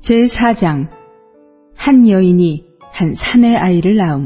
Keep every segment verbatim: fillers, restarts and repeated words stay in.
제사 장 한 여인이 한 사내 아이를 낳음.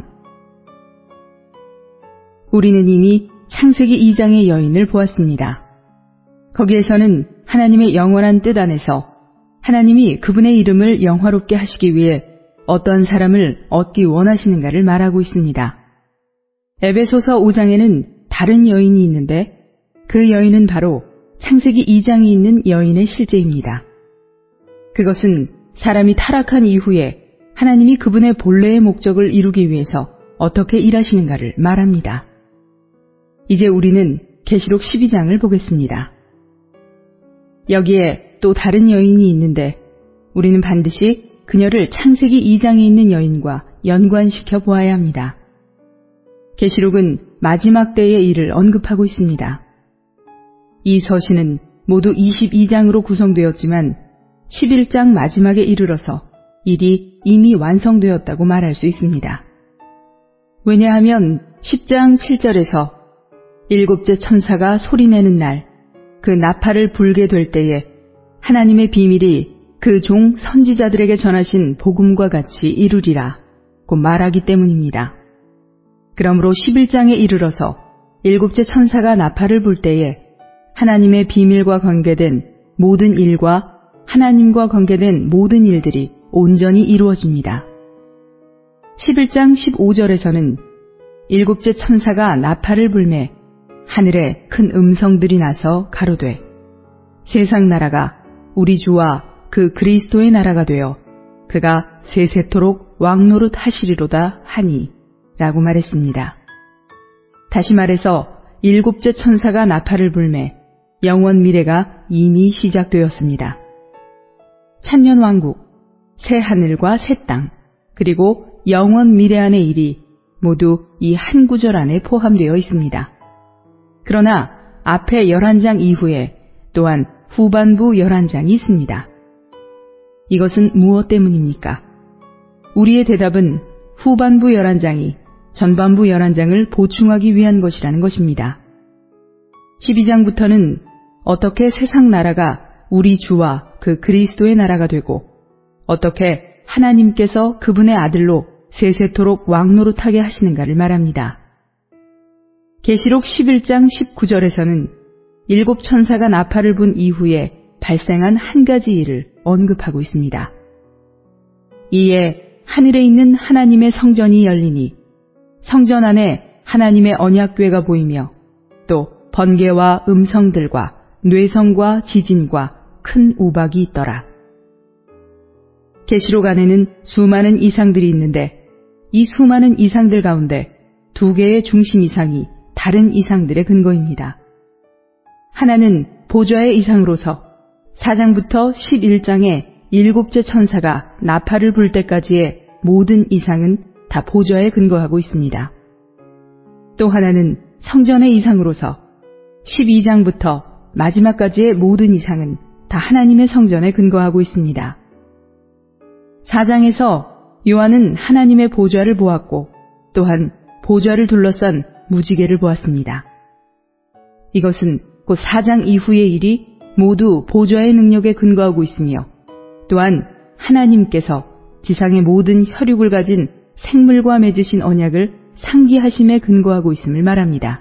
우리는 이미 창세기 이 장의 여인을 보았습니다. 거기에서는 하나님의 영원한 뜻 안에서 하나님이 그분의 이름을 영화롭게 하시기 위해 어떤 사람을 얻기 원하시는가를 말하고 있습니다. 에베소서 오 장에는 다른 여인이 있는데 그 여인은 바로 창세기 이 장에 있는 여인의 실제입니다. 그것은 사람이 타락한 이후에 하나님이 그분의 본래의 목적을 이루기 위해서 어떻게 일하시는가를 말합니다. 이제 우리는 계시록 십이 장을 보겠습니다. 여기에 또 다른 여인이 있는데 우리는 반드시 그녀를 창세기 이 장에 있는 여인과 연관시켜 보아야 합니다. 계시록은 마지막 때의 일을 언급하고 있습니다. 이 서신은 모두 이십이 장으로 구성되었지만 십일 장 마지막에 이르러서 일이 이미 완성되었다고 말할 수 있습니다. 왜냐하면 십 장 칠 절에서 일곱째 천사가 소리내는 날 그 나팔을 불게 될 때에 하나님의 비밀이 그 종 선지자들에게 전하신 복음과 같이 이루리라 고 말하기 때문입니다. 그러므로 십일 장에 이르러서 일곱째 천사가 나팔을 불 때에 하나님의 비밀과 관계된 모든 일과 하나님과 관계된 모든 일들이 온전히 이루어집니다. 십일 장 십오 절에서는 일곱째 천사가 나팔을 불매 하늘에 큰 음성들이 나서 가로되 세상 나라가 우리 주와 그 그리스도의 나라가 되어 그가 세세토록 왕노릇 하시리로다 하니 라고 말했습니다. 다시 말해서 일곱째 천사가 나팔을 불매 영원 미래가 이미 시작되었습니다. 천년왕국, 새 하늘과 새 땅, 그리고 영원 미래 안의 일이 모두 이 한 구절 안에 포함되어 있습니다. 그러나 앞에 열한 장 이후에 또한 후반부 열한 장이 있습니다. 이것은 무엇 때문입니까? 우리의 대답은 후반부 열한 장이 전반부 열한 장을 보충하기 위한 것이라는 것입니다. 십이 장부터는 어떻게 세상 나라가 우리 주와 그 그리스도의 나라가 되고 어떻게 하나님께서 그분의 아들로 세세토록 왕노릇하게 하시는가를 말합니다. 계시록 십일 장 십구 절에서는 일곱 천사가 나팔을 분 이후에 발생한 한 가지 일을 언급하고 있습니다. 이에 하늘에 있는 하나님의 성전이 열리니 성전 안에 하나님의 언약궤가 보이며 또 번개와 음성들과 뇌성과 지진과 큰 우박이 있더라. 계시록 안에는 수많은 이상들이 있는데 이 수많은 이상들 가운데 두 개의 중심 이상이 다른 이상들의 근거입니다. 하나는 보좌의 이상으로서 사 장부터 십일 장의 일곱째 천사가 나팔을 불 때까지의 모든 이상은 다 보좌에 근거하고 있습니다. 또 하나는 성전의 이상으로서 십이 장부터 마지막까지의 모든 이상은 다 하나님의 성전에 근거하고 있습니다. 사 장에서 요한은 하나님의 보좌를 보았고 또한 보좌를 둘러싼 무지개를 보았습니다. 이것은 곧 사 장 이후의 일이 모두 보좌의 능력에 근거하고 있으며 또한 하나님께서 지상의 모든 혈육을 가진 생물과 맺으신 언약을 상기하심에 근거하고 있음을 말합니다.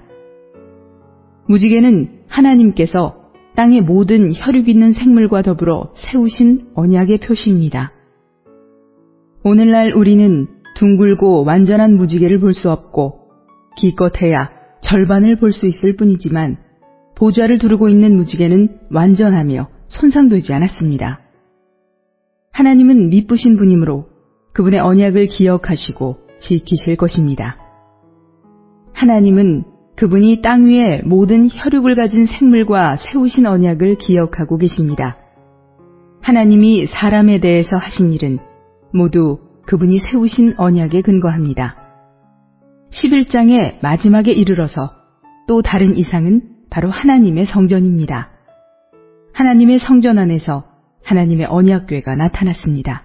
무지개는 하나님께서 땅의 모든 혈육 있는 생물과 더불어 세우신 언약의 표시입니다. 오늘날 우리는 둥글고 완전한 무지개를 볼 수 없고 기껏해야 절반을 볼 수 있을 뿐이지만 보좌를 두르고 있는 무지개는 완전하며 손상되지 않았습니다. 하나님은 미쁘신 분이므로 그분의 언약을 기억하시고 지키실 것입니다. 하나님은 그분이 땅 위에 모든 혈육을 가진 생물과 세우신 언약을 기억하고 계십니다. 하나님이 사람에 대해서 하신 일은 모두 그분이 세우신 언약에 근거합니다. 십일 장의 마지막에 이르러서 또 다른 이상은 바로 하나님의 성전입니다. 하나님의 성전 안에서 하나님의 언약궤가 나타났습니다.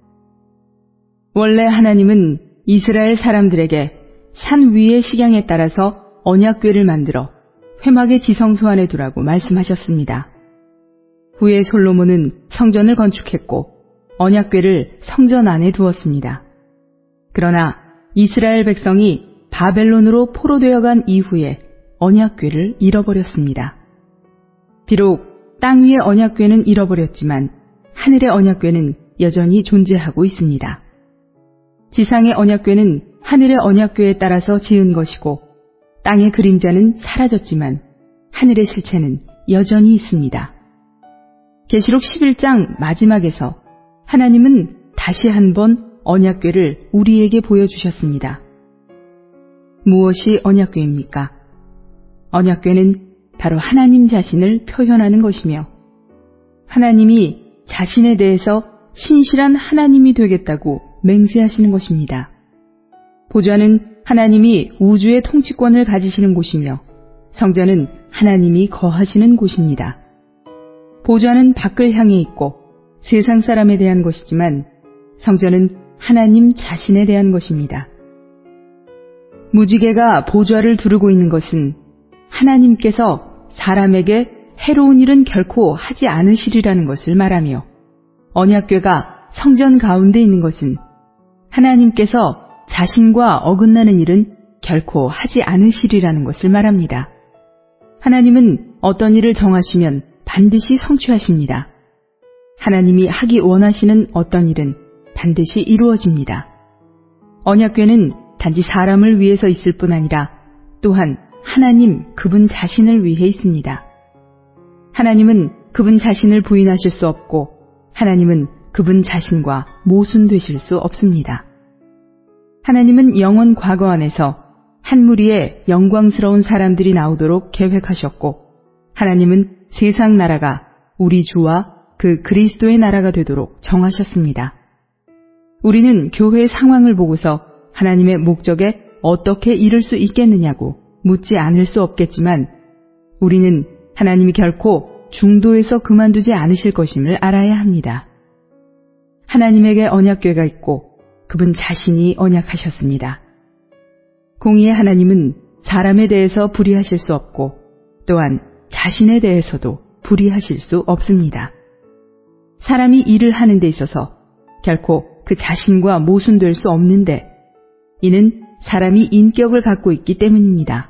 원래 하나님은 이스라엘 사람들에게 산 위의 식양에 따라서 언약궤를 만들어 회막의 지성소 안에 두라고 말씀하셨습니다. 후에 솔로몬은 성전을 건축했고 언약궤를 성전 안에 두었습니다. 그러나 이스라엘 백성이 바벨론으로 포로되어 간 이후에 언약궤를 잃어버렸습니다. 비록 땅 위의 언약궤는 잃어버렸지만 하늘의 언약궤는 여전히 존재하고 있습니다. 지상의 언약궤는 하늘의 언약궤에 따라서 지은 것이고 땅의 그림자는 사라졌지만 하늘의 실체는 여전히 있습니다. 계시록 십일 장 마지막에서 하나님은 다시 한번 언약궤를 우리에게 보여주셨습니다. 무엇이 언약궤입니까? 언약궤는 바로 하나님 자신을 표현하는 것이며 하나님이 자신에 대해서 신실한 하나님이 되겠다고 맹세하시는 것입니다. 보좌는 하나님이 우주의 통치권을 가지시는 곳이며 성전은 하나님이 거하시는 곳입니다. 보좌는 밖을 향해 있고 세상 사람에 대한 것이지만 성전은 하나님 자신에 대한 것입니다. 무지개가 보좌를 두르고 있는 것은 하나님께서 사람에게 해로운 일은 결코 하지 않으시리라는 것을 말하며 언약궤가 성전 가운데 있는 것은 하나님께서 자신과 어긋나는 일은 결코 하지 않으시리라는 것을 말합니다. 하나님은 어떤 일을 정하시면 반드시 성취하십니다. 하나님이 하기 원하시는 어떤 일은 반드시 이루어집니다. 언약궤는 단지 사람을 위해서 있을 뿐 아니라 또한 하나님 그분 자신을 위해 있습니다. 하나님은 그분 자신을 부인하실 수 없고 하나님은 그분 자신과 모순되실 수 없습니다. 하나님은 영원 과거 안에서 한 무리의 영광스러운 사람들이 나오도록 계획하셨고 하나님은 세상 나라가 우리 주와 그 그리스도의 나라가 되도록 정하셨습니다. 우리는 교회의 상황을 보고서 하나님의 목적에 어떻게 이룰 수 있겠느냐고 묻지 않을 수 없겠지만 우리는 하나님이 결코 중도에서 그만두지 않으실 것임을 알아야 합니다. 하나님에게 언약궤가 있고 그분 자신이 언약하셨습니다. 공의의 하나님은 사람에 대해서 불의하실 수 없고 또한 자신에 대해서도 불의하실 수 없습니다. 사람이 일을 하는 데 있어서 결코 그 자신과 모순될 수 없는데 이는 사람이 인격을 갖고 있기 때문입니다.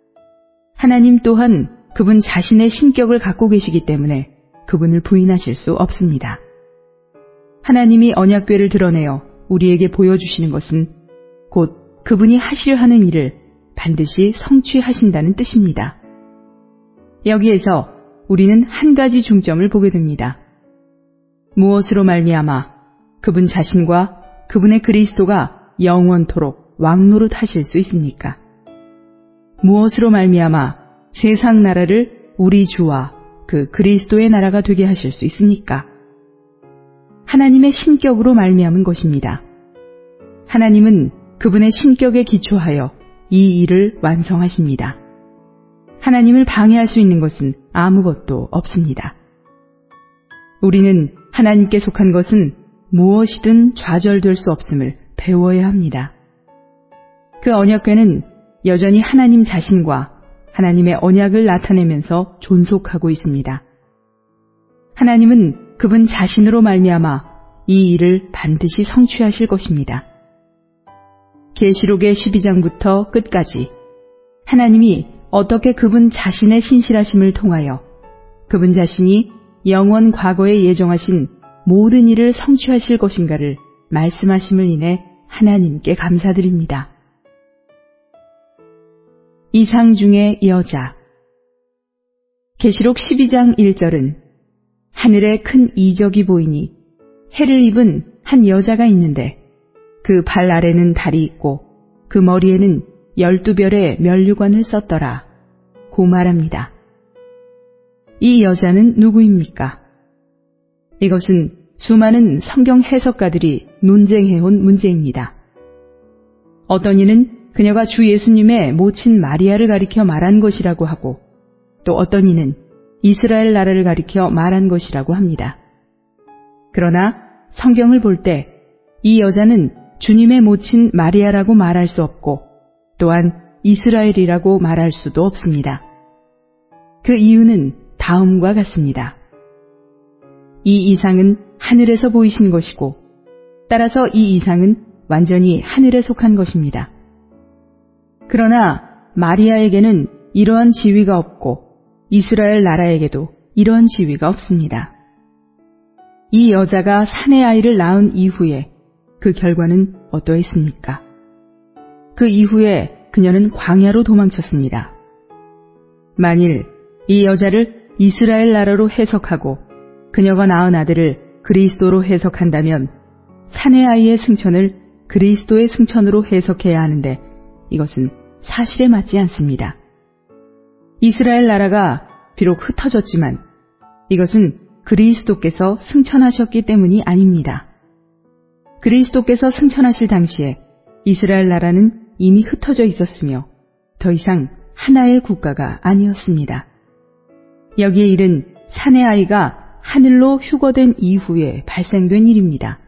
하나님 또한 그분 자신의 신격을 갖고 계시기 때문에 그분을 부인하실 수 없습니다. 하나님이 언약궤를 드러내어 우리에게 보여주시는 것은 곧 그분이 하실 하는 일을 반드시 성취하신다는 뜻입니다. 여기에서 우리는 한 가지 중점을 보게 됩니다. 무엇으로 말미암아 그분 자신과 그분의 그리스도가 영원토록 왕노릇 하실 수 있습니까? 무엇으로 말미암아 세상 나라를 우리 주와 그 그리스도의 나라가 되게 하실 수 있습니까? 하나님의 신격으로 말미암은 것입니다. 하나님은 그분의 신격에 기초하여 이 일을 완성하십니다. 하나님을 방해할 수 있는 것은 아무것도 없습니다. 우리는 하나님께 속한 것은 무엇이든 좌절될 수 없음을 배워야 합니다. 그 언약궤는 여전히 하나님 자신과 하나님의 언약을 나타내면서 존속하고 있습니다. 하나님은 그분 자신으로 말미암아 이 일을 반드시 성취하실 것입니다. 계시록의 십이 장부터 끝까지 하나님이 어떻게 그분 자신의 신실하심을 통하여 그분 자신이 영원 과거에 예정하신 모든 일을 성취하실 것인가를 말씀하심을 인해 하나님께 감사드립니다. 이상 중의 여자. 계시록 십이 장 일 절은 하늘에 큰 이적이 보이니 해를 입은 한 여자가 있는데 그 발 아래는 달이 있고 그 머리에는 열두 별의 면류관을 썼더라 고 말합니다. 이 여자는 누구입니까? 이것은 수많은 성경 해석가들이 논쟁해온 문제입니다. 어떤 이는 그녀가 주 예수님의 모친 마리아를 가리켜 말한 것이라고 하고 또 어떤 이는 이스라엘 나라를 가리켜 말한 것이라고 합니다. 그러나 성경을 볼 때 이 여자는 주님의 모친 마리아라고 말할 수 없고 또한 이스라엘이라고 말할 수도 없습니다. 그 이유는 다음과 같습니다. 이 이상은 하늘에서 보이신 것이고 따라서 이 이상은 완전히 하늘에 속한 것입니다. 그러나 마리아에게는 이러한 지위가 없고 이스라엘 나라에게도 이러한 지위가 없습니다. 이 여자가 사내 아이를 낳은 이후에 그 결과는 어떠했습니까? 그 이후에 그녀는 광야로 도망쳤습니다. 만일 이 여자를 이스라엘 나라로 해석하고 그녀가 낳은 아들을 그리스도로 해석한다면 사내 아이의 승천을 그리스도의 승천으로 해석해야 하는데 이것은 사실에 맞지 않습니다. 이스라엘 나라가 비록 흩어졌지만 이것은 그리스도께서 승천하셨기 때문이 아닙니다. 그리스도께서 승천하실 당시에 이스라엘 나라는 이미 흩어져 있었으며 더 이상 하나의 국가가 아니었습니다. 여기에 이른 사내 아이가 하늘로 휴거된 이후에 발생된 일입니다.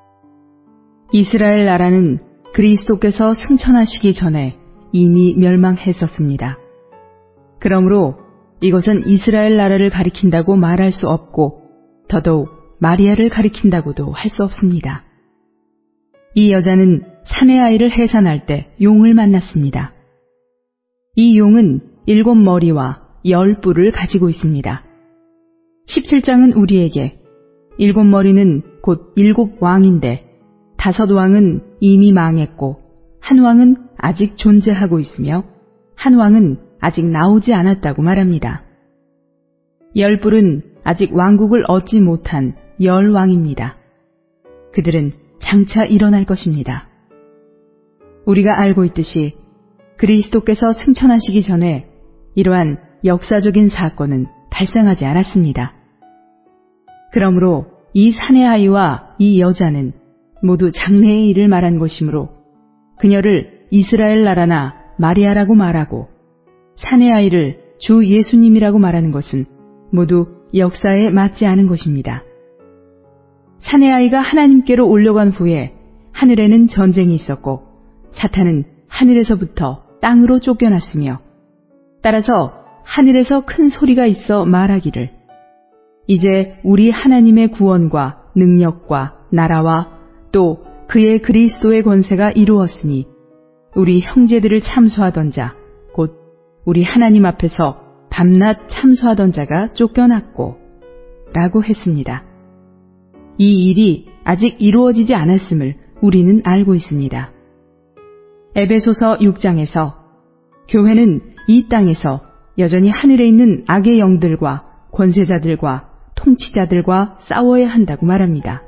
이스라엘 나라는 그리스도께서 승천하시기 전에 이미 멸망했었습니다. 그러므로 이것은 이스라엘 나라를 가리킨다고 말할 수 없고 더더욱 마리아를 가리킨다고도 할 수 없습니다. 이 여자는 사내 아이를 해산할 때 용을 만났습니다. 이 용은 일곱 머리와 열 뿔을 가지고 있습니다. 십칠 장은 우리에게 일곱 머리는 곧 일곱 왕인데 다섯 왕은 이미 망했고 한 왕은 아직 존재하고 있으며 한 왕은 아직 나오지 않았다고 말합니다. 열 뿔은 아직 왕국을 얻지 못한 열 왕입니다. 그들은 장차 일어날 것입니다. 우리가 알고 있듯이 그리스도께서 승천하시기 전에 이러한 역사적인 사건은 발생하지 않았습니다. 그러므로 이 사내 아이와 이 여자는 모두 장래의 일을 말한 것이므로 그녀를 이스라엘 나라나 마리아라고 말하고 사내 아이를 주 예수님이라고 말하는 것은 모두 역사에 맞지 않은 것입니다. 사내 아이가 하나님께로 올려간 후에 하늘에는 전쟁이 있었고 사탄은 하늘에서부터 땅으로 쫓겨났으며 따라서 하늘에서 큰 소리가 있어 말하기를 이제 우리 하나님의 구원과 능력과 나라와 또 그의 그리스도의 권세가 이루었으니 우리 형제들을 참소하던 자 곧 우리 하나님 앞에서 밤낮 참소하던 자가 쫓겨났고 라고 했습니다. 이 일이 아직 이루어지지 않았음을 우리는 알고 있습니다. 에베소서 육 장에서 교회는 이 땅에서 여전히 하늘에 있는 악의 영들과 권세자들과 통치자들과 싸워야 한다고 말합니다.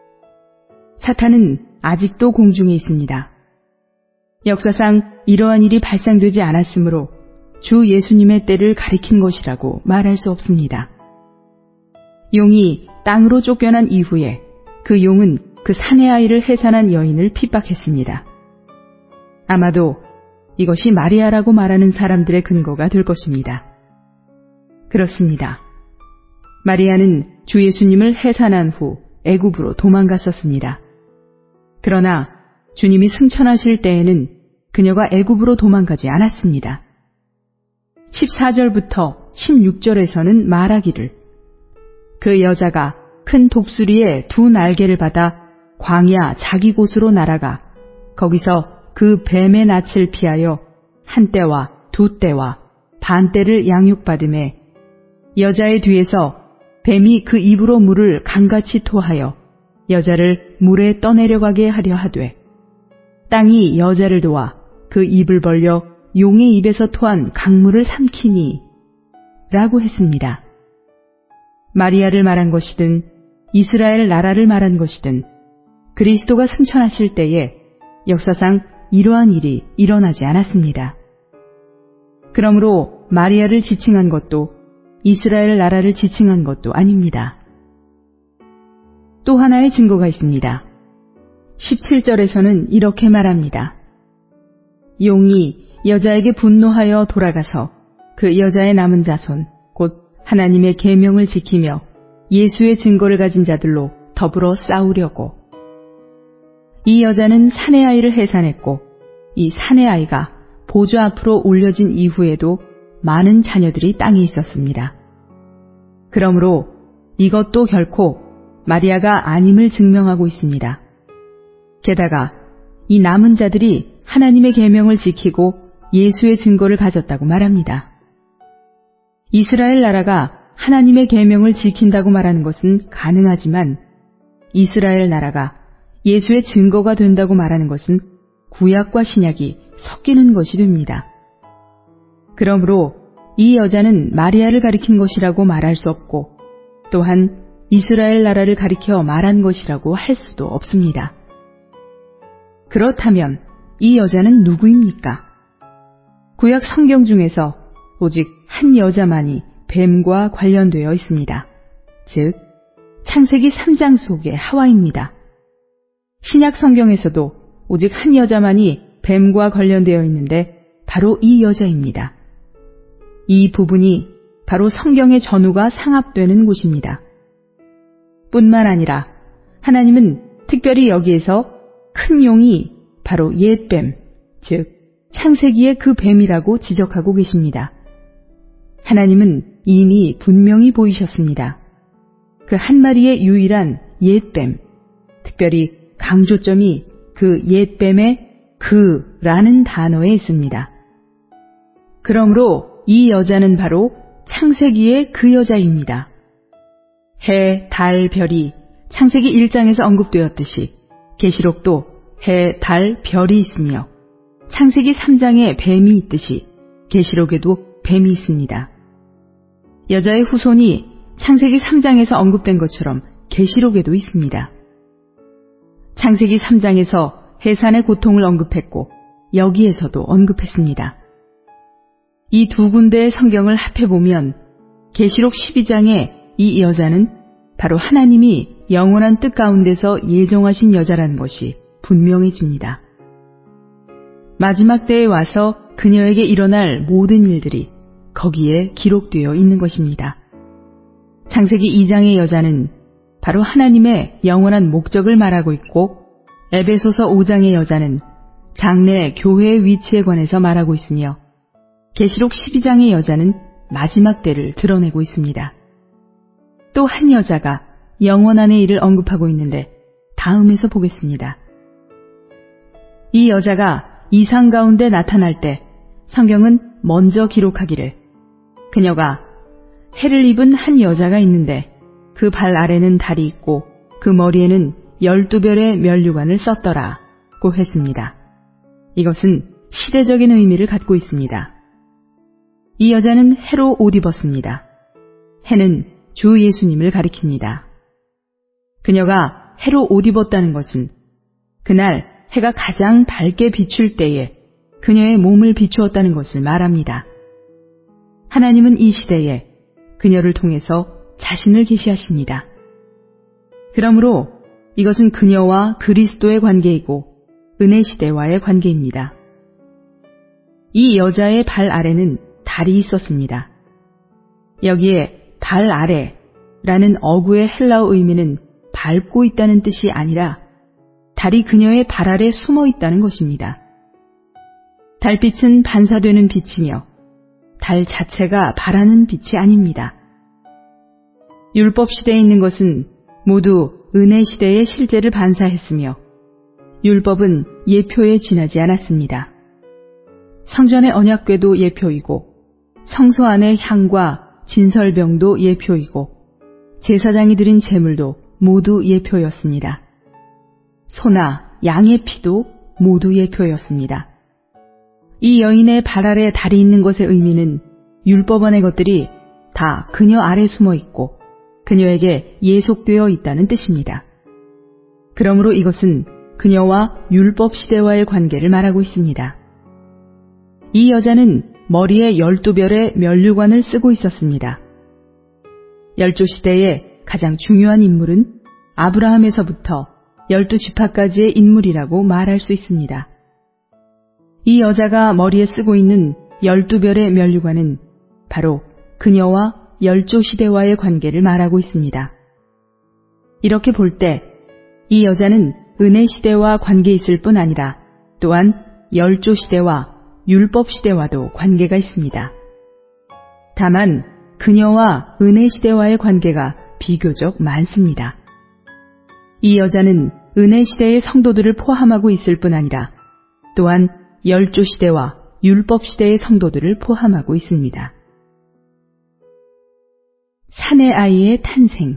사탄은 아직도 공중에 있습니다. 역사상 이러한 일이 발생되지 않았으므로 주 예수님의 때를 가리킨 것이라고 말할 수 없습니다. 용이 땅으로 쫓겨난 이후에 그 용은 그 사내 아이를 해산한 여인을 핍박했습니다. 아마도 이것이 마리아라고 말하는 사람들의 근거가 될 것입니다. 그렇습니다. 마리아는 주 예수님을 해산한 후 애굽으로 도망갔었습니다. 그러나 주님이 승천하실 때에는 그녀가 애굽으로 도망가지 않았습니다. 십사 절부터 십육 절에서는 말하기를 그 여자가 큰 독수리의 두 날개를 받아 광야 자기 곳으로 날아가 거기서 그 뱀의 낯을 피하여 한 때와 두 때와 반 때를 양육받음에 여자의 뒤에서 뱀이 그 입으로 물을 강같이 토하여 여자를 물에 떠내려가게 하려 하되 땅이 여자를 도와 그 입을 벌려 용의 입에서 토한 강물을 삼키니 라고 했습니다. 마리아를 말한 것이든 이스라엘 나라를 말한 것이든 그리스도가 승천하실 때에 역사상 이러한 일이 일어나지 않았습니다. 그러므로 마리아를 지칭한 것도 이스라엘 나라를 지칭한 것도 아닙니다. 또 하나의 증거가 있습니다. 십칠 절에서는 이렇게 말합니다. 용이 여자에게 분노하여 돌아가서 그 여자의 남은 자손 곧 하나님의 계명을 지키며 예수의 증거를 가진 자들로 더불어 싸우려고. 이 여자는 사내 아이를 해산했고 이 사내 아이가 보좌 앞으로 올려진 이후에도 많은 자녀들이 땅에 있었습니다. 그러므로 이것도 결코 마리아가 아님을 증명하고 있습니다. 게다가 이 남은 자들이 하나님의 계명을 지키고 예수의 증거를 가졌다고 말합니다. 이스라엘 나라가 하나님의 계명을 지킨다고 말하는 것은 가능하지만 이스라엘 나라가 예수의 증거가 된다고 말하는 것은 구약과 신약이 섞이는 것이 됩니다. 그러므로 이 여자는 마리아를 가리킨 것이라고 말할 수 없고 또한 이스라엘 나라를 가리켜 말한 것이라고 할 수도 없습니다. 그렇다면 이 여자는 누구입니까? 구약 성경 중에서 오직 한 여자만이 뱀과 관련되어 있습니다. 즉, 창세기 삼 장 속의 하와입니다. 신약 성경에서도 오직 한 여자만이 뱀과 관련되어 있는데 바로 이 여자입니다. 이 부분이 바로 성경의 전후가 상합되는 곳입니다. 뿐만 아니라 하나님은 특별히 여기에서 큰 용이 바로 옛뱀, 즉 창세기의 그 뱀이라고 지적하고 계십니다. 하나님은 이미 분명히 보이셨습니다. 그 한 마리의 유일한 옛뱀, 특별히 강조점이 그 옛뱀의 그라는 단어에 있습니다. 그러므로 이 여자는 바로 창세기의 그 여자입니다. 해, 달, 별이 창세기 일 장에서 언급되었듯이 계시록도 해, 달, 별이 있으며 창세기 삼 장에 뱀이 있듯이 계시록에도 뱀이 있습니다. 여자의 후손이 창세기 삼 장에서 언급된 것처럼 계시록에도 있습니다. 창세기 삼 장에서 해산의 고통을 언급했고 여기에서도 언급했습니다. 이 두 군데의 성경을 합해보면 계시록 십이 장에 이 여자는 바로 하나님이 영원한 뜻 가운데서 예정하신 여자라는 것이 분명해집니다. 마지막 때에 와서 그녀에게 일어날 모든 일들이 거기에 기록되어 있는 것입니다. 창세기 이 장의 여자는 바로 하나님의 영원한 목적을 말하고 있고 에베소서 오 장의 여자는 장래 교회의 위치에 관해서 말하고 있으며 계시록 십이 장의 여자는 마지막 때를 드러내고 있습니다. 또 한 여자가 영원한의 일을 언급하고 있는데 다음에서 보겠습니다. 이 여자가 이상 가운데 나타날 때 성경은 먼저 기록하기를 그녀가 해를 입은 한 여자가 있는데 그 발 아래는 달이 있고 그 머리에는 열두 별의 면류관을 썼더라고 했습니다. 이것은 시대적인 의미를 갖고 있습니다. 이 여자는 해로 옷 입었습니다. 해는 주 예수님을 가리킵니다. 그녀가 해로 옷 입었다는 것은 그날 해가 가장 밝게 비출 때에 그녀의 몸을 비추었다는 것을 말합니다. 하나님은 이 시대에 그녀를 통해서 자신을 계시하십니다. 그러므로 이것은 그녀와 그리스도의 관계이고 은혜 시대와의 관계입니다. 이 여자의 발 아래는 달이 있었습니다. 여기에 발 아래라는 어구의 헬라어 의미는 밟고 있다는 뜻이 아니라 달이 그녀의 발 아래 숨어 있다는 것입니다. 달빛은 반사되는 빛이며 달 자체가 발하는 빛이 아닙니다. 율법 시대에 있는 것은 모두 은혜 시대의 실제를 반사했으며 율법은 예표에 지나지 않았습니다. 성전의 언약궤도 예표이고 성소 안의 향과 진설병도 예표이고 제사장이 드린 제물도 모두 예표였습니다. 소나 양의 피도 모두 예표였습니다. 이 여인의 발 아래 달이 있는 것의 의미는 율법 안의 것들이 다 그녀 아래 숨어 있고 그녀에게 예속되어 있다는 뜻입니다. 그러므로 이것은 그녀와 율법 시대와의 관계를 말하고 있습니다. 이 여자는 머리에 열두 별의 면류관을 쓰고 있었습니다. 열조 시대의 가장 중요한 인물은 아브라함에서부터 열두 지파까지의 인물이라고 말할 수 있습니다. 이 여자가 머리에 쓰고 있는 열두 별의 면류관은 바로 그녀와 열조 시대와의 관계를 말하고 있습니다. 이렇게 볼 때 이 여자는 은혜 시대와 관계 있을 뿐 아니라 또한 열조 시대와 율법 시대와도 관계가 있습니다. 다만 그녀와 은혜 시대와의 관계가 비교적 많습니다. 이 여자는 은혜 시대의 성도들을 포함하고 있을 뿐 아니라 또한 열조 시대와 율법 시대의 성도들을 포함하고 있습니다. 사내 아이의 탄생.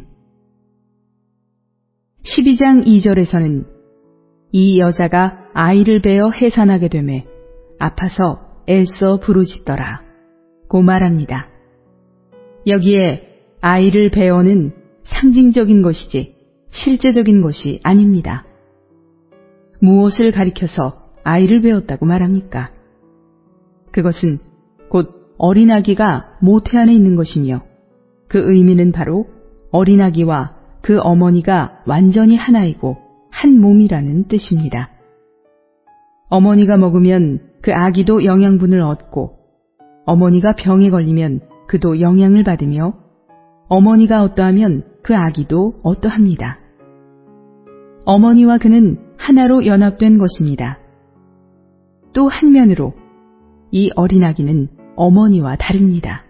십이 장 이 절에서는 이 여자가 아이를 베어 해산하게 되매 아파서 애써 부르짖더라 고 말합니다. 여기에 아이를 베어는 상징적인 것이지 실제적인 것이 아닙니다. 무엇을 가리켜서 아이를 베었다고 말합니까? 그것은 곧 어린아기가 모태 안에 있는 것이며 그 의미는 바로 어린아기와 그 어머니가 완전히 하나이고 한 몸이라는 뜻입니다. 어머니가 먹으면 그 아기도 영양분을 얻고 어머니가 병에 걸리면 그도 영향을 받으며 어머니가 어떠하면 그 아기도 어떠합니다. 어머니와 그는 하나로 연합된 것입니다. 또 한면으로 이 어린아기는 어머니와 다릅니다.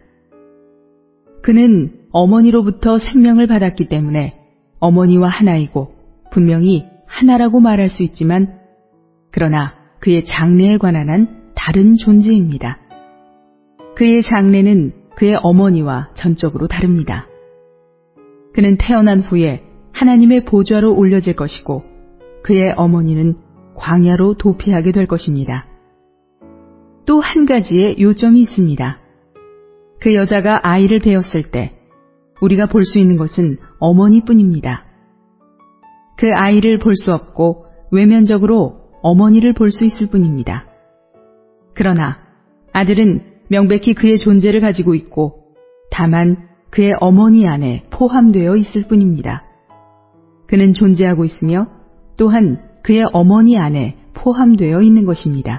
그는 어머니로부터 생명을 받았기 때문에 어머니와 하나이고 분명히 하나라고 말할 수 있지만 그러나 그의 장래에 관한 한 다른 존재입니다. 그의 장래는 그의 어머니와 전적으로 다릅니다. 그는 태어난 후에 하나님의 보좌로 올려질 것이고 그의 어머니는 광야로 도피하게 될 것입니다. 또 한 가지의 요점이 있습니다. 그 여자가 아이를 베었을 때 우리가 볼 수 있는 것은 어머니뿐입니다. 그 아이를 볼 수 없고 외면적으로 어머니를 볼 수 있을 뿐입니다. 그러나 아들은 명백히 그의 존재를 가지고 있고 다만 그의 어머니 안에 포함되어 있을 뿐입니다. 그는 존재하고 있으며 또한 그의 어머니 안에 포함되어 있는 것입니다.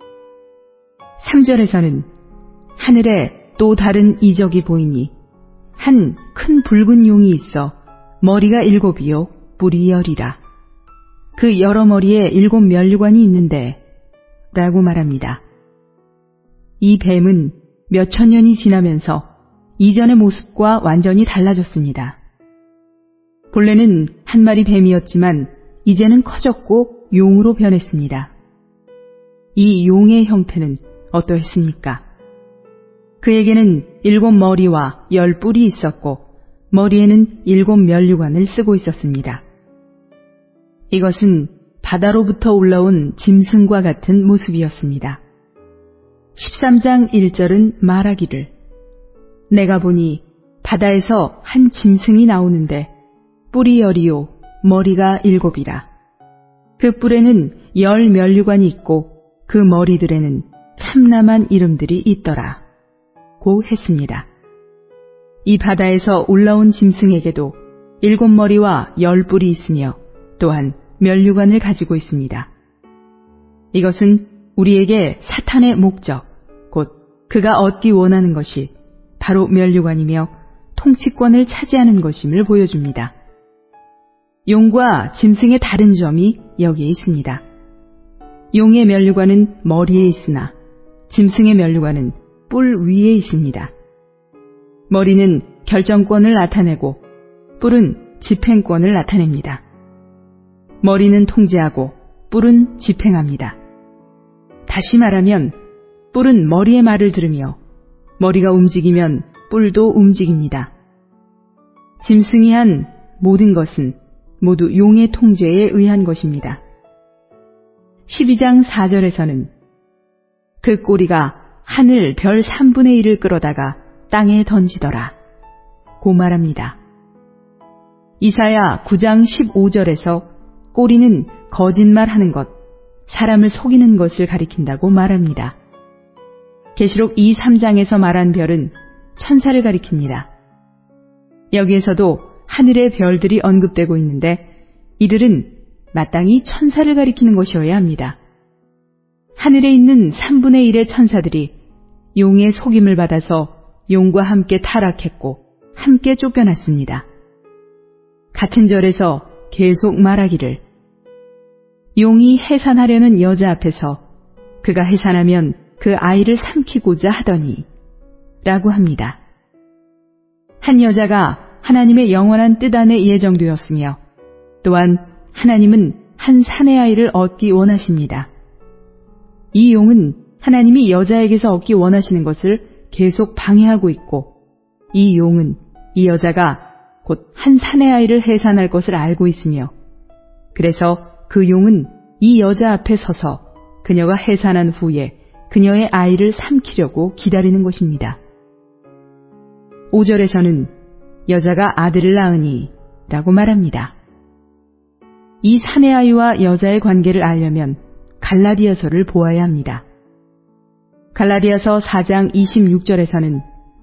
삼 절에서는 하늘에 또 다른 이적이 보이니 한 큰 붉은 용이 있어 머리가 일곱이요 뿔이 열이라. 그 여러 머리에 일곱 면류관이 있는데 라고 말합니다. 이 뱀은 몇천 년이 지나면서 이전의 모습과 완전히 달라졌습니다. 본래는 한 마리 뱀이었지만 이제는 커졌고 용으로 변했습니다. 이 용의 형태는 어떠했습니까? 그에게는 일곱 머리와 열 뿔이 있었고 머리에는 일곱 면류관을 쓰고 있었습니다. 이것은 바다로부터 올라온 짐승과 같은 모습이었습니다. 십삼 장 일 절은 말하기를 내가 보니 바다에서 한 짐승이 나오는데 뿔이 열이요 머리가 일곱이라. 그 뿔에는 열 면류관이 있고 그 머리들에는 참남한 이름들이 있더라 고 했습니다. 이 바다에서 올라온 짐승에게도 일곱 머리와 열 뿔이 있으며 또한 면류관을 가지고 있습니다. 이것은 우리에게 사탄의 목적, 곧 그가 얻기 원하는 것이 바로 면류관이며 통치권을 차지하는 것임을 보여줍니다. 용과 짐승의 다른 점이 여기에 있습니다. 용의 면류관은 머리에 있으나 짐승의 면류관은 뿔 위에 있습니다. 머리는 결정권을 나타내고 뿔은 집행권을 나타냅니다. 머리는 통제하고 뿔은 집행합니다. 다시 말하면 뿔은 머리의 말을 들으며 머리가 움직이면 뿔도 움직입니다. 짐승이 한 모든 것은 모두 용의 통제에 의한 것입니다. 십이 장 사 절에서는 그 꼬리가 하늘 별 삼분의 일을 끌어다가 땅에 던지더라 고 말합니다. 이사야 구 장 십오 절에서 꼬리는 거짓말하는 것, 사람을 속이는 것을 가리킨다고 말합니다. 계시록 이, 삼 장에서 말한 별은 천사를 가리킵니다. 여기에서도 하늘의 별들이 언급되고 있는데 이들은 마땅히 천사를 가리키는 것이어야 합니다. 하늘에 있는 삼분의 일의 천사들이 용의 속임을 받아서 용과 함께 타락했고 함께 쫓겨났습니다. 같은 절에서 계속 말하기를 용이 해산하려는 여자 앞에서 그가 해산하면 그 아이를 삼키고자 하더니 라고 합니다. 한 여자가 하나님의 영원한 뜻 안에 예정되었으며 또한 하나님은 한 사내 아이를 얻기 원하십니다. 이 용은 하나님이 여자에게서 얻기 원하시는 것을 계속 방해하고 있고, 이 용은 이 여자가 곧 한 사내 아이를 해산할 것을 알고 있으며, 그래서 그 용은 이 여자 앞에 서서 그녀가 해산한 후에 그녀의 아이를 삼키려고 기다리는 것입니다. 오 절에서는 여자가 아들을 낳으니 라고 말합니다. 이 사내 아이와 여자의 관계를 알려면 갈라디아서를 보아야 합니다. 갈라디아서 사 장 이십육 절에서는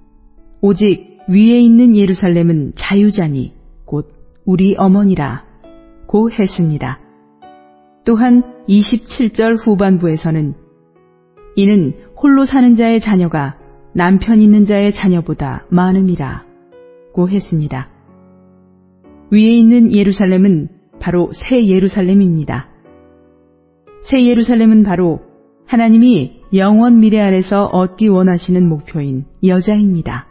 오직 위에 있는 예루살렘은 자유자니 곧 우리 어머니라 고 했습니다. 또한 이십칠 절 후반부에서는 이는 홀로 사는 자의 자녀가 남편 있는 자의 자녀보다 많음이라 고 했습니다. 위에 있는 예루살렘은 바로 새 예루살렘입니다. 새 예루살렘은 바로 하나님이 영원 미래 안에서 얻기 원하시는 목표인 여자입니다.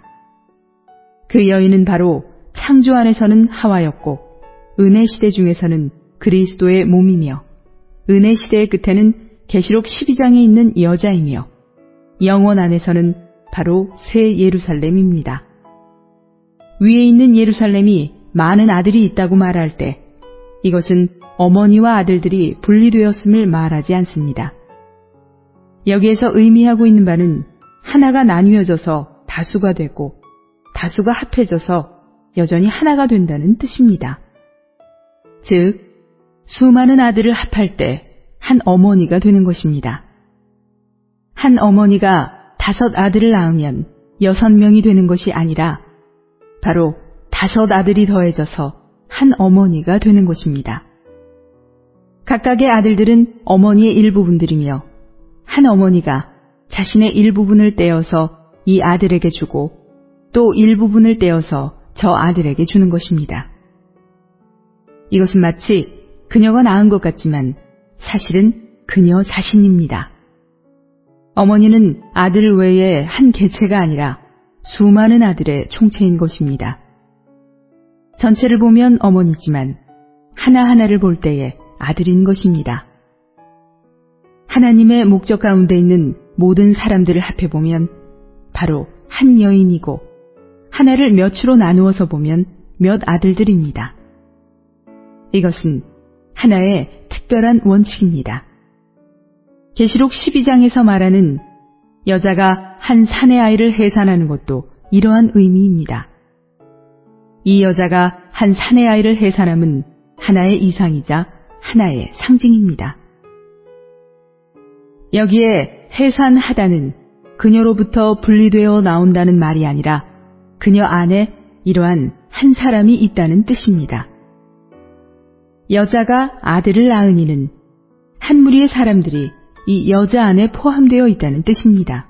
그 여인은 바로 창조 안에서는 하와였고, 은혜 시대 중에서는 그리스도의 몸이며, 은혜 시대의 끝에는 계시록 십이 장에 있는 여자이며, 영원 안에서는 바로 새 예루살렘입니다. 위에 있는 예루살렘이 많은 아들이 있다고 말할 때 이것은 어머니와 아들들이 분리되었음을 말하지 않습니다. 여기에서 의미하고 있는 바는 하나가 나뉘어져서 다수가 되고 다수가 합해져서 여전히 하나가 된다는 뜻입니다. 즉, 수많은 아들을 합할 때 한 어머니가 되는 것입니다. 한 어머니가 다섯 아들을 낳으면 여섯 명이 되는 것이 아니라 바로 다섯 아들이 더해져서 한 어머니가 되는 것입니다. 각각의 아들들은 어머니의 일부분들이며 한 어머니가 자신의 일부분을 떼어서 이 아들에게 주고 또 일부분을 떼어서 저 아들에게 주는 것입니다. 이것은 마치 그녀가 낳은 것 같지만 사실은 그녀 자신입니다. 어머니는 아들 외에 한 개체가 아니라 수많은 아들의 총체인 것입니다. 전체를 보면 어머니지만 하나하나를 볼 때에 아들인 것입니다. 하나님의 목적 가운데 있는 모든 사람들을 합해보면 바로 한 여인이고 하나를 몇으로 나누어서 보면 몇 아들들입니다. 이것은 하나의 특별한 원칙입니다. 계시록 십이 장에서 말하는 여자가 한 사내 아이를 해산하는 것도 이러한 의미입니다. 이 여자가 한 사내 아이를 해산함은 하나의 이상이자 하나의 상징입니다. 여기에 해산하다는 그녀로부터 분리되어 나온다는 말이 아니라 그녀 안에 이러한 한 사람이 있다는 뜻입니다. 여자가 아들을 낳으니는 한 무리의 사람들이 이 여자 안에 포함되어 있다는 뜻입니다.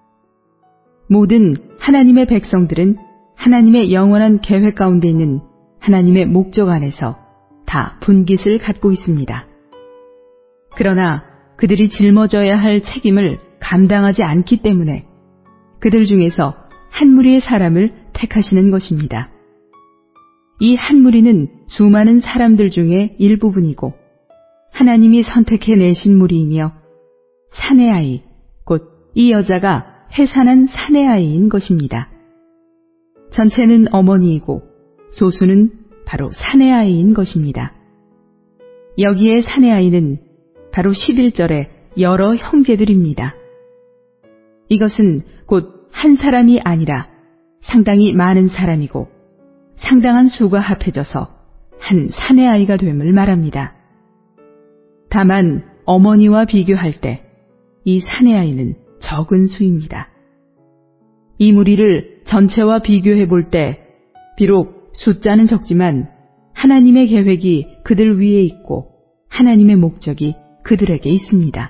모든 하나님의 백성들은 하나님의 영원한 계획 가운데 있는 하나님의 목적 안에서 다 분깃을 갖고 있습니다. 그러나 그들이 짊어져야 할 책임을 감당하지 않기 때문에 그들 중에서 한 무리의 사람을 택하시는 것입니다. 이 한 무리는 수많은 사람들 중에 일부분이고 하나님이 선택해내신 무리이며 사내 아이, 곧 이 여자가 해산한 사내 아이인 것입니다. 전체는 어머니이고 소수는 바로 사내 아이인 것입니다. 여기에 사내 아이는 바로 십일 절의 여러 형제들입니다. 이것은 곧 한 사람이 아니라 상당히 많은 사람이고 상당한 수가 합해져서 한 사내 아이가 됨을 말합니다. 다만 어머니와 비교할 때 이 사내 아이는 적은 수입니다. 이 무리를 전체와 비교해 볼 때 비록 숫자는 적지만 하나님의 계획이 그들 위에 있고 하나님의 목적이 그들에게 있습니다.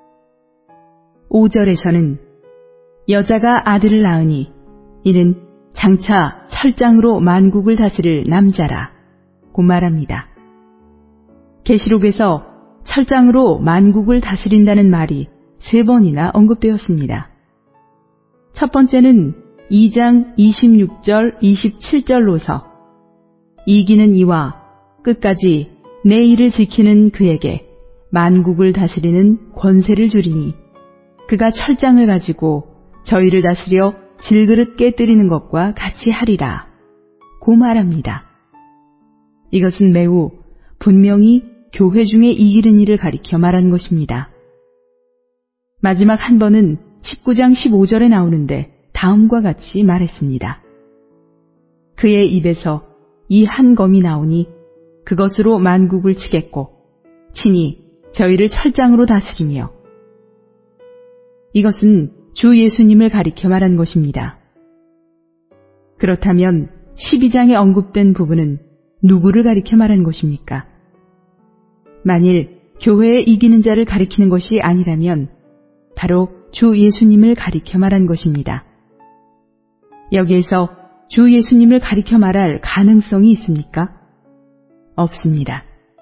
오 절에서는 여자가 아들을 낳으니 이는 장차 철장으로 만국을 다스릴 남자라 고 말합니다. 계시록에서 철장으로 만국을 다스린다는 말이 세 번이나 언급되었습니다. 첫 번째는 이 장 이십육 절 이십칠 절로서 이기는 이와 끝까지 내 일을 지키는 그에게 만국을 다스리는 권세를 주리니 그가 철장을 가지고 저희를 다스려 질그릇 깨뜨리는 것과 같이 하리라. 고 말합니다. 이것은 매우 분명히 교회 중에 이기는 일을 가리켜 말한 것입니다. 마지막 한 번은 십구 장 십오 절에 나오는데 다음과 같이 말했습니다. 그의 입에서 이 한 검이 나오니 그것으로 만국을 치겠고 친히 저희를 철장으로 다스리며. 이것은 주 예수님을 가리켜 말한 것입니다. 그렇다면 십이 장에 언급된 부분은 누구를 가리켜 말한 것입니까? 만일 교회에 이기는 자를 가리키는 것이 아니라면 바로 주 예수님을 가리켜 말한 것입니다. 여기에서 주 예수님을 가리켜 말할 가능성이 있습니까? 없습니다.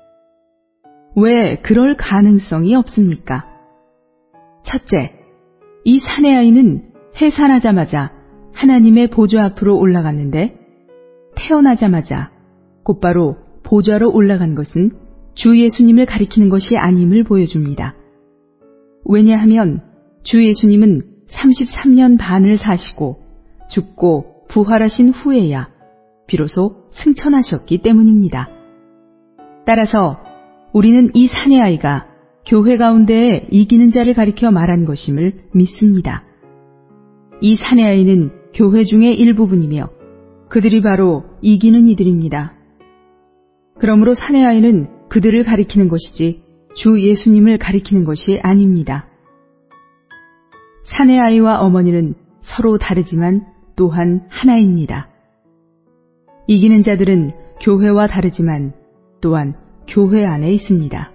왜 그럴 가능성이 없습니까? 첫째, 이 사내 아이는 해산하자마자 하나님의 보좌 앞으로 올라갔는데 태어나자마자 곧바로 보좌로 올라간 것은 주 예수님을 가리키는 것이 아님을 보여줍니다. 왜냐하면 주 예수님은 삼십삼 년 반을 사시고 죽고 부활하신 후에야 비로소 승천하셨기 때문입니다. 따라서 우리는 이 사내 아이가 교회 가운데에 이기는 자를 가리켜 말한 것임을 믿습니다. 이 사내 아이는 교회 중의 일부분이며 그들이 바로 이기는 이들입니다. 그러므로 사내 아이는 그들을 가리키는 것이지 주 예수님을 가리키는 것이 아닙니다. 사내 아이와 어머니는 서로 다르지만 또한 하나입니다. 이기는 자들은 교회와 다르지만 또한 교회 안에 있습니다.